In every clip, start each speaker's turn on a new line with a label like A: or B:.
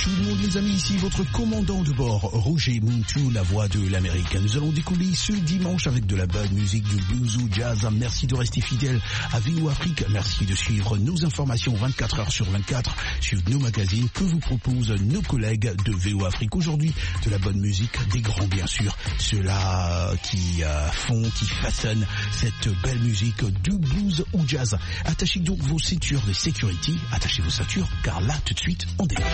A: tout le monde les amis, ici votre commandant de bord, Roger Muntu, la voix de l'Amérique. Nous allons décoller ce dimanche avec de la bonne musique, du blues ou jazz. Merci de rester fidèle à VO Afrique, merci de suivre nos informations 24 heures sur 24 sur nos magazines que vous proposent nos collègues de VO Afrique. Aujourd'hui, de la bonne musique, des grands bien sûr, ceux-là qui façonnent cette belle musique du blues ou jazz. Attachez donc vos ceintures de sécurité, attachez vos ceintures, car là, tout de suite, on démarre.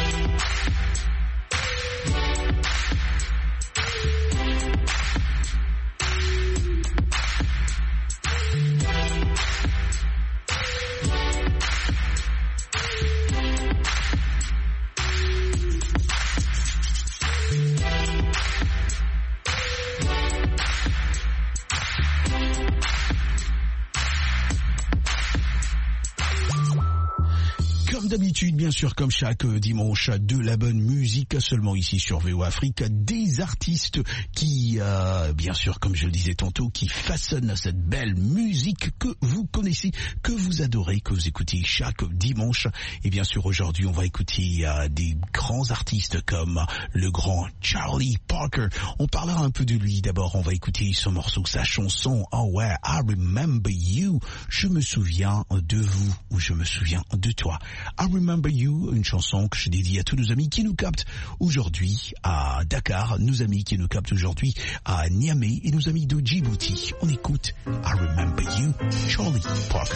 A: D'habitude, bien sûr, comme chaque dimanche, de la bonne musique seulement ici sur VO Afrique, des artistes qui, bien sûr, comme je le disais tantôt, qui façonnent cette belle musique que vous connaissez, que vous adorez, que vous écoutez chaque dimanche. Et bien sûr, aujourd'hui, on va écouter des grands artistes comme le grand Charlie Parker. On parlera un peu de lui. D'abord, on va écouter son morceau, sa chanson « Oh ouais, I remember you ». Je me souviens de vous ou je me souviens de toi. I Remember You, une chanson que je dédie à tous nos amis qui nous captent aujourd'hui à Dakar, nos amis qui nous captent aujourd'hui à Niamey et nos amis de Djibouti. On écoute I Remember You, Charlie Parker.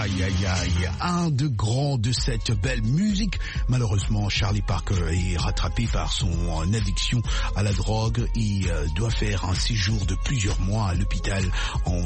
A: Aïe, aïe, aïe, un de grands de cette belle musique. Malheureusement, Charlie Parker est rattrapé par son addiction à la drogue et doit faire un séjour de plusieurs mois à l'hôpital en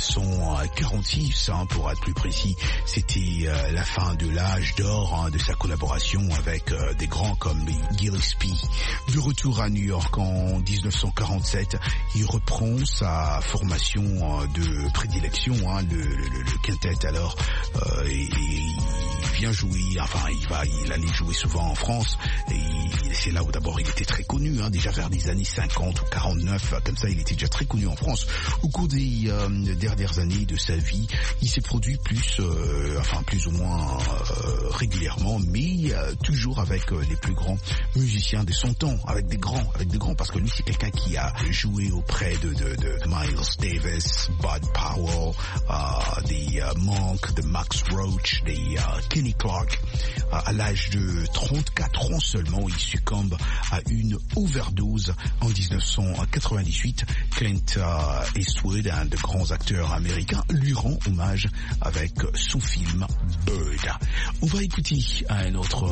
A: 1946, pour être plus précis. C'était la fin de l'âge d'or de sa collaboration avec des grands comme Gillespie. De retour à New York en 1947, il reprend sa formation de prédilection, le quintet alors, et il vient jouer, enfin il allait jouer souvent en France, et c'est là où d'abord il était très connu, déjà vers les années 50 ou 49, comme ça il était déjà très connu en France. Au cours des dernières années de sa vie, il s'est produit plus ou moins régulièrement, mais toujours avec les plus grands musiciens de son temps, avec des grands, parce que lui c'est quelqu'un qui a joué auprès de Miles Davis, Bud Powell, des Monk, de Max Roach, des Kenny Clark. À l'âge de 34 ans seulement, il succombe à une overdose en 1998. Clint Eastwood, un de grands acteurs américains, lui rend hommage avec son film Bird. On va écouter un autre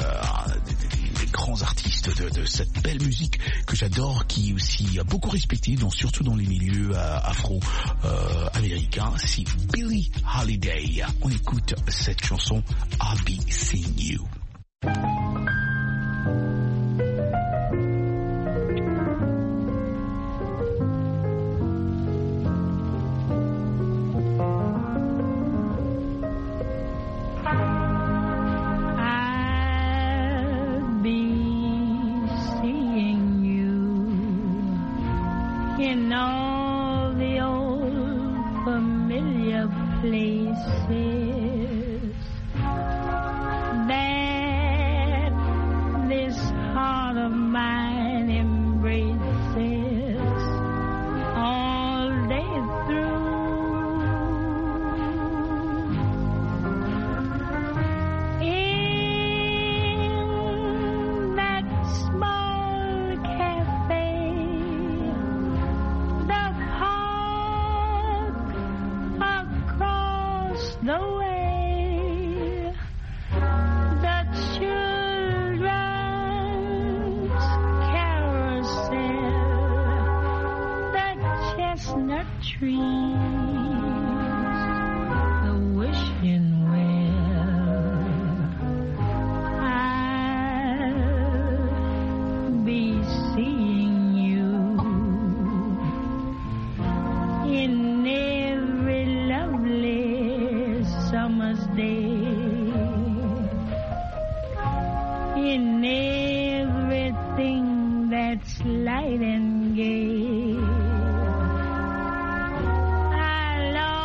A: des grands artistes de cette belle musique que j'adore, qui est aussi beaucoup respecté, surtout dans les milieux afro-américains. C'est Billie Holiday. On écoute cette chanson I'll Be Seeing You.
B: light and gay. I love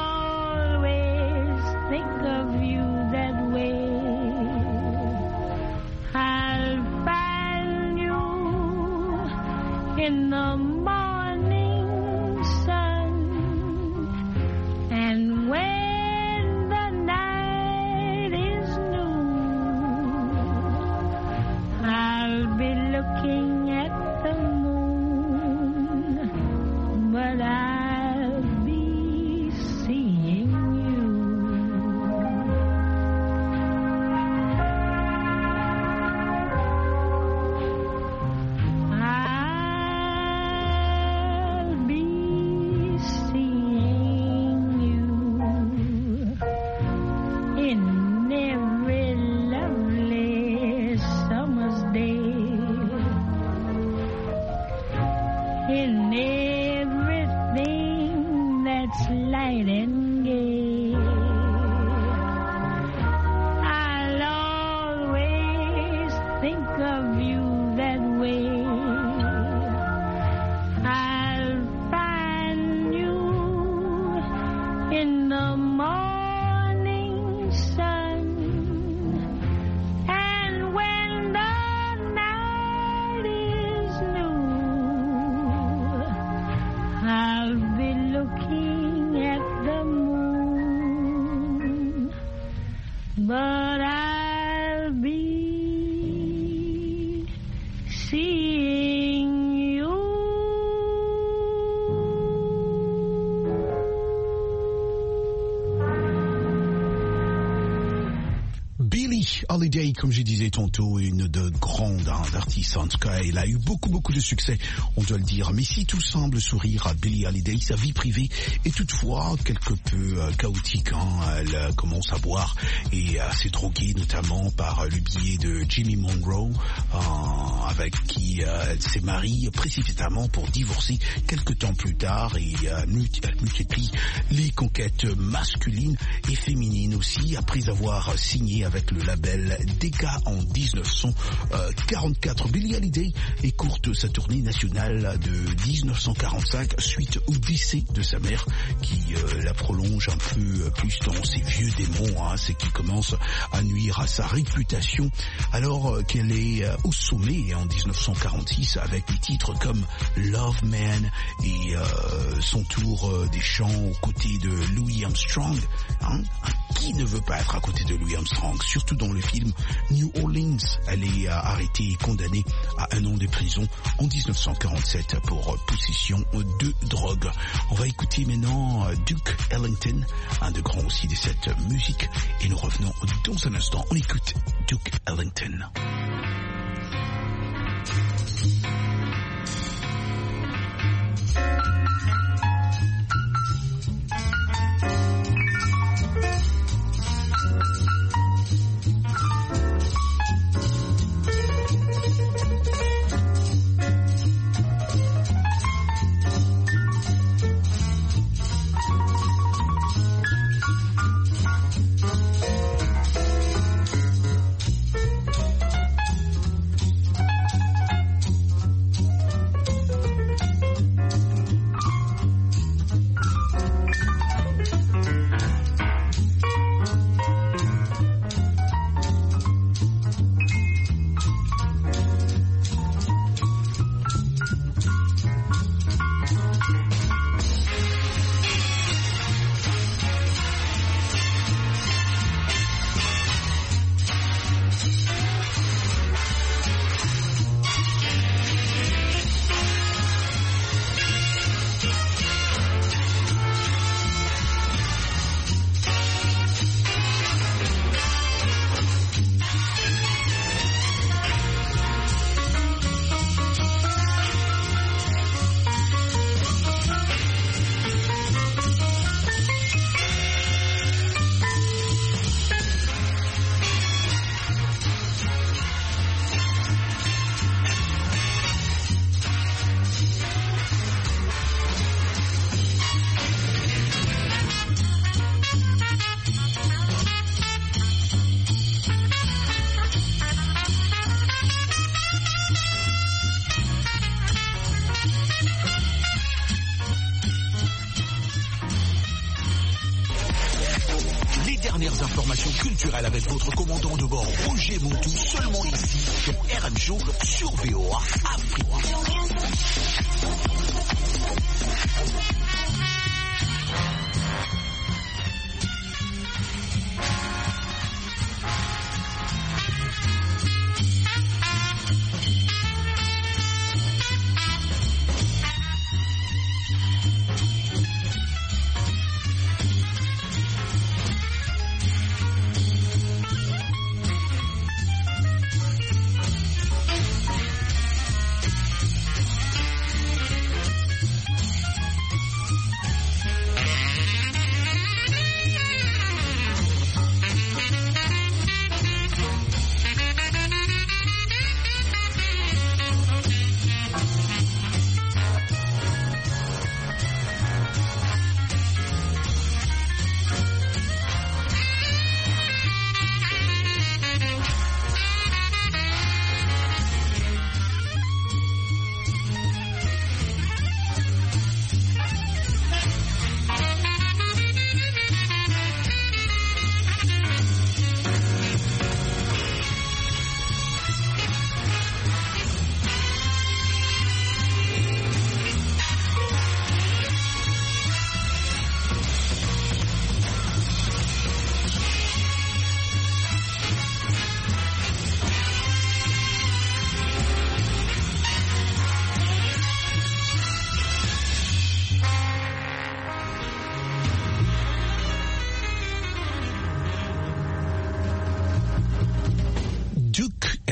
A: Holiday, comme je disais tantôt, une de grandes artistes. En tout cas, elle a eu beaucoup de succès, on doit le dire. Mais si tout semble sourire à Billie Holiday, sa vie privée est toutefois quelque peu chaotique. Elle commence à boire et à se droguer, notamment par le biais de Jimmy Monroe, avec qui elle s'est mariée précipitamment pour divorcer quelques temps plus tard, et elle multiplie les conquêtes masculines et féminines aussi, après avoir signé avec le label Decca en 1944. Billie Holiday écourte sa tournée nationale de 1945 suite au décès de sa mère, qui la prolonge un peu plus dans ses vieux démons, ce qui commence à nuire à sa réputation, alors qu'elle est au sommet en 1946 avec des titres comme Love Man et son tour des chants aux côtés de Louis Armstrong. Qui ne veut pas être à côté de Louis Armstrong, surtout dans le film New Orleans? Elle est arrêtée et condamnée à 1 an de prison en 1947 pour possession de drogue. On va écouter maintenant Duke Ellington, un de grands aussi de cette musique, et nous revenons dans un instant. On écoute Duke Ellington. Culturel avec votre commandant de bord Roger Montou, seulement ici sur RM Show sur VOA Afrique.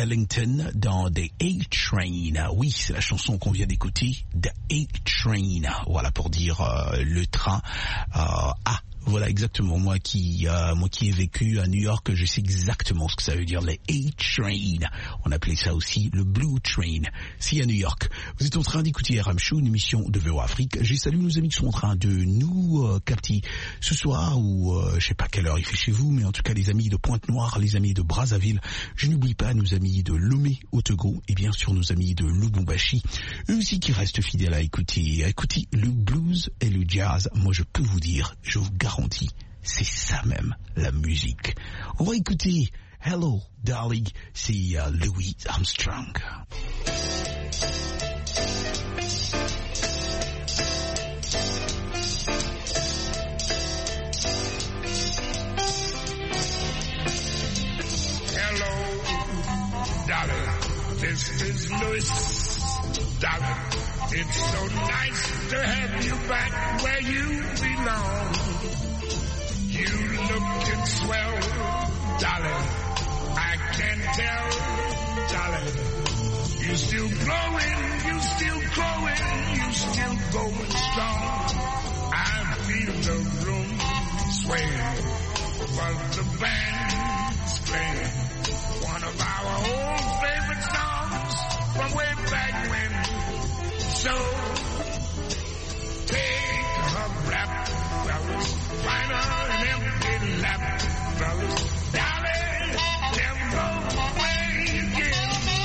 A: Ellington dans The A-Train. Oui, c'est la chanson qu'on vient d'écouter, The A-Train. Voilà pour dire le train A. Voilà exactement, moi qui ai vécu à New York, je sais exactement ce que ça veut dire, les A-Train. On appelait ça aussi le Blue Train. Si à New York, vous êtes en train d'écouter RM Show, une émission de VOA Afrique. J'ai salué nos amis qui sont en train de nous capter ce soir, ou je sais pas quelle heure il fait chez vous, mais en tout cas les amis de Pointe-Noire, les amis de Brazzaville. Je n'oublie pas nos amis de Lomé au Togo, et bien sûr nos amis de Lubumbashi, eux aussi qui restent fidèles à écouter le blues et le jazz. Moi je peux vous dire, je vous garantis, c'est ça même, la musique. On va écouter Hello Darling, c'est Louis Armstrong.
B: Hello, darling, this is Louis. Darling, it's so nice to have you back where you belong. You lookin' swell, darling, I can tell, darling. You still growing, you still growing, you still going strong. I feel the room swaying, while the band's playing one of our old favorite songs from way back when. So take a rap, fellas, find an empty lap, fellas, darling, never go away again.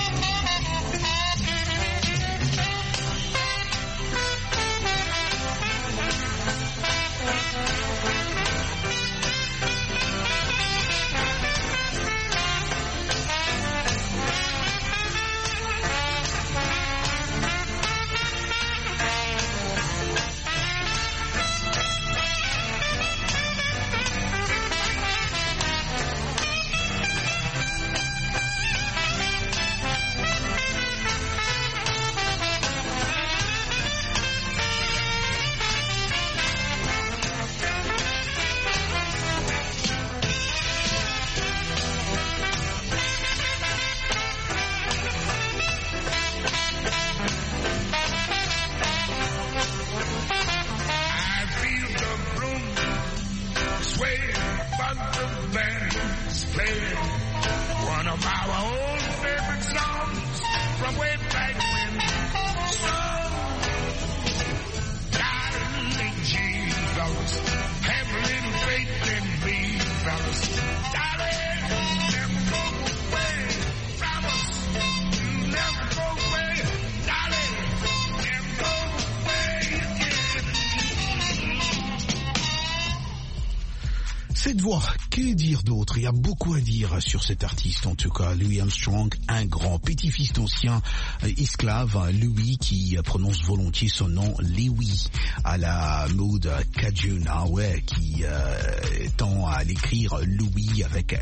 A: Cette voix, que dire d'autre? Il y a beaucoup à dire sur cet artiste, en tout cas. Louis Armstrong, un grand petit-fils d'ancien esclave, Louis, qui prononce volontiers son nom Lewi, à la mode Cajun, qui tend à l'écrire Louis avec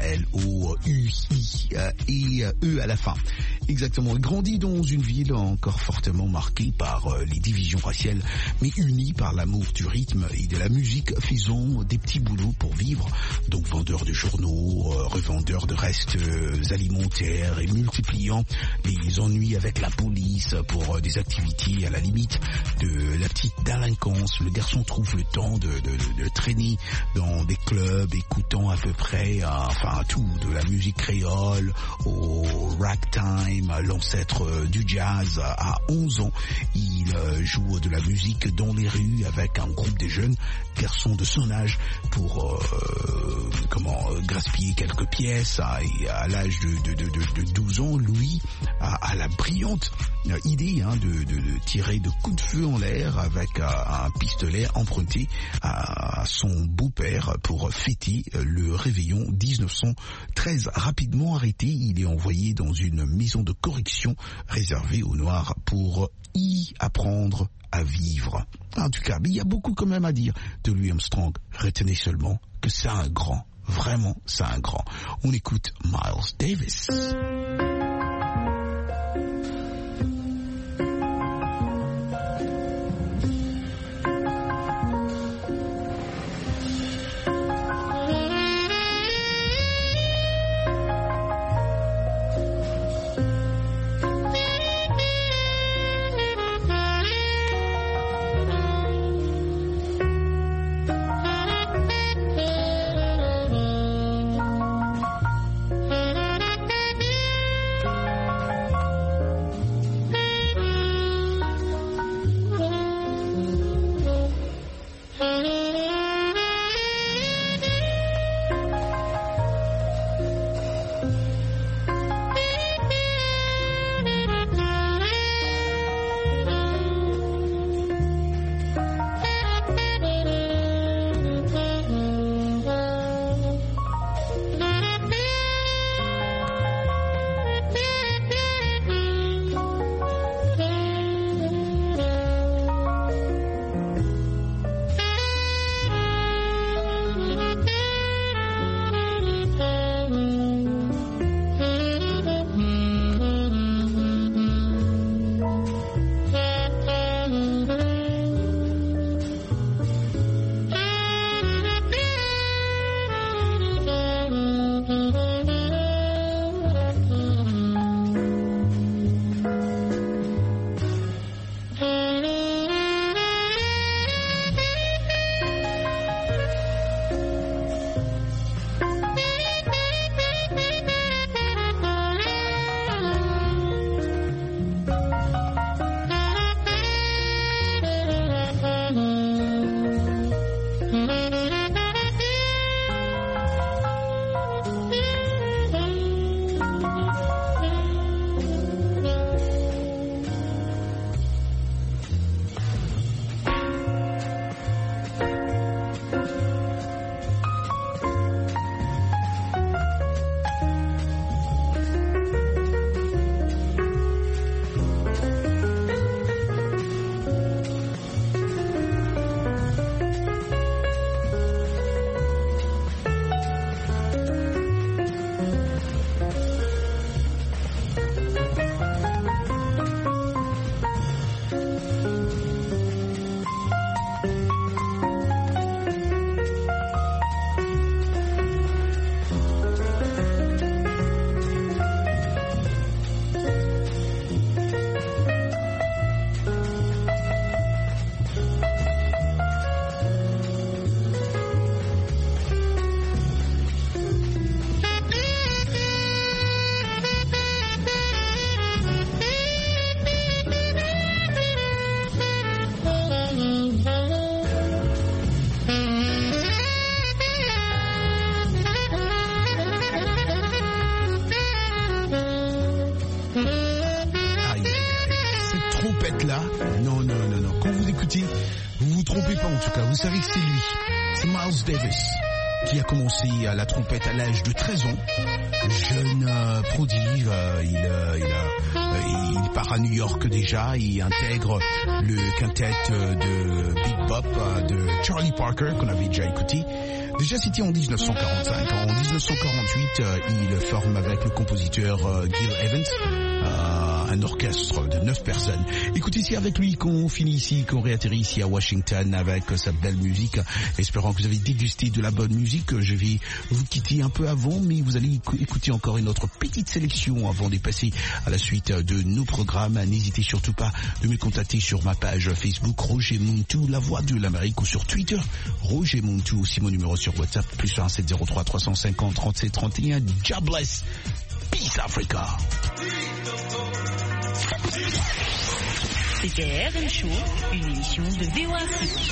A: L-O-U-I et E à la fin. Exactement. Il grandit dans une ville encore fortement marquée par les divisions raciales, mais unie par l'amour du rythme et de la musique, faisant des petits boulots pour vivre. Donc vendeur de journaux, revendeur de restes alimentaires et multipliant les ennuis avec la police pour des activités à la limite de la petite délinquance. Le garçon trouve le temps de traîner dans des clubs, écoutant à peu près tout, de la musique créole au ragtime, l'ancêtre du jazz. À 11 ans, il joue de la musique dans les rues avec un groupe de jeunes garçons de son âge pour gaspiller quelques pièces. Et à l'âge de 12 ans, Louis a la brillante idée de tirer de coups de feu en l'air avec un pistolet emprunté à son beau-père pour fêter le réveillon 1913. Rapidement arrêté, il est envoyé dans une maison de correction réservée aux Noirs pour y apprendre à vivre. En tout cas, mais il y a beaucoup quand même à dire de Louis Armstrong. Retenez seulement que c'est un grand. Vraiment, c'est un grand. On écoute Miles Davis. vous savez que c'est lui, c'est Miles Davis, qui a commencé à la trompette à l'âge de 13 ans. Jeune prodige, il part à New York déjà, il intègre le quintet de Big Bop de Charlie Parker, qu'on avait déjà écouté. Déjà c'était en 1945. En 1948, il forme avec le compositeur Gil Evans un orchestre de 9 personnes. Écoutez, c'est avec lui qu'on finit ici, qu'on réatterrit ici à Washington avec sa belle musique. Espérant que vous avez dégusté de la bonne musique. Je vais vous quitter un peu avant, mais vous allez écouter encore une autre petite sélection avant de passer à la suite de nos programmes. N'hésitez surtout pas de me contacter sur ma page Facebook Roger Muntu, la voix de l'Amérique, ou sur Twitter Roger Muntu, aussi mon numéro sur WhatsApp +1 703 350 37 31. God bless. Peace Africa.
C: C'était RM Show, une émission de VOA Afrique.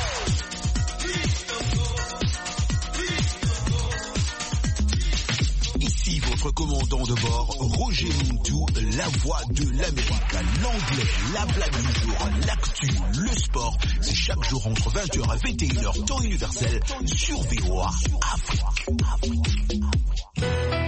A: Ici votre commandant de bord, Roger Muntu, la voix de l'Amérique. L'anglais, la blague du jour, l'actu, le sport, c'est chaque jour entre 20h et 21h, temps universel, sur VOA Afrique.